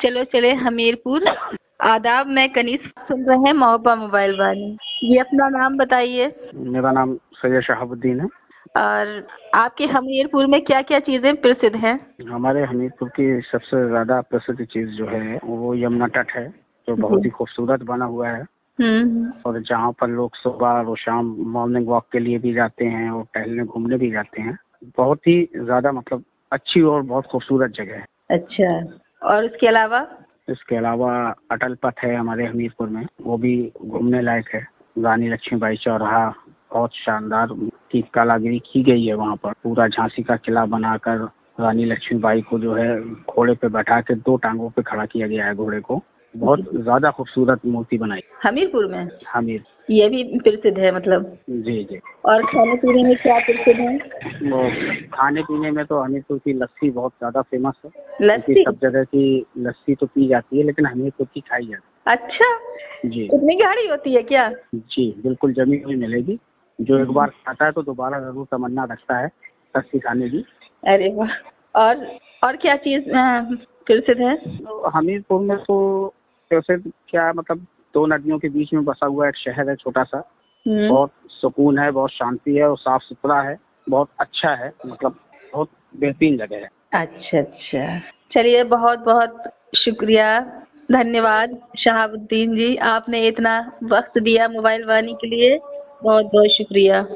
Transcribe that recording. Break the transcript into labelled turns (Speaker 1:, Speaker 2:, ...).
Speaker 1: चलो चले हमीरपुर। आदाब, मैं कनीज सुन रहे हैं मोहब्बा मोबाइल वाली। ये अपना नाम बताइए।
Speaker 2: मेरा नाम सैयद शहाबुद्दीन है।
Speaker 1: और आपके हमीरपुर में क्या क्या चीजें प्रसिद्ध हैं?
Speaker 2: हमारे हमीरपुर की सबसे ज्यादा प्रसिद्ध चीज जो है वो यमुना तट है, जो बहुत ही खूबसूरत बना हुआ है। और जहाँ पर लोग सुबह और शाम मॉर्निंग वॉक के लिए भी जाते हैं और टहलने घूमने भी जाते हैं। बहुत ही ज्यादा मतलब अच्छी और बहुत खूबसूरत जगह है।
Speaker 1: अच्छा, और इसके अलावा
Speaker 2: अटल पथ है हमारे हमीरपुर में, वो भी घूमने लायक है। रानी लक्ष्मीबाई चौराहा बहुत शानदार की कारीगरी की गई है वहाँ पर। पूरा झांसी का किला बनाकर रानी लक्ष्मीबाई को जो है घोड़े पे बैठा के 2 टांगों पे खड़ा किया गया है घोड़े को। बहुत ज्यादा खूबसूरत मूर्ति बनाई
Speaker 1: हमीरपुर में।
Speaker 2: हमीर
Speaker 1: ये भी प्रसिद्ध है मतलब?
Speaker 2: जी जी।
Speaker 1: और खाने पीने में क्या प्रसिद्ध है?
Speaker 2: वो खाने पीने में तो हमीरपुर की लस्सी बहुत ज्यादा फेमस है।
Speaker 1: लस्सी?
Speaker 2: सब जगह की लस्सी तो पी जाती है लेकिन हमीरपुर की खाई जाती
Speaker 1: है। अच्छा
Speaker 2: जी।
Speaker 1: इतनी गाढ़ी होती है क्या?
Speaker 2: जी बिल्कुल, जमी हुई मिलेगी। जो एक बार खाता है तो दोबारा जरूर तमन्ना रखता है लस्सी खाने की।
Speaker 1: अरे वाह। और क्या चीज प्रसिद्ध है?
Speaker 2: हमीरपुर में तो जैसे क्या मतलब 2 नदियों के बीच में बसा हुआ एक शहर है छोटा सा। बहुत सुकून है, बहुत शांति है और साफ सुथरा है, बहुत अच्छा है, मतलब बहुत बेहतरीन जगह है।
Speaker 1: अच्छा अच्छा, चलिए बहुत बहुत शुक्रिया, धन्यवाद शहाबुद्दीन जी, आपने इतना वक्त दिया मोबाइल वाणी के लिए। बहुत बहुत शुक्रिया।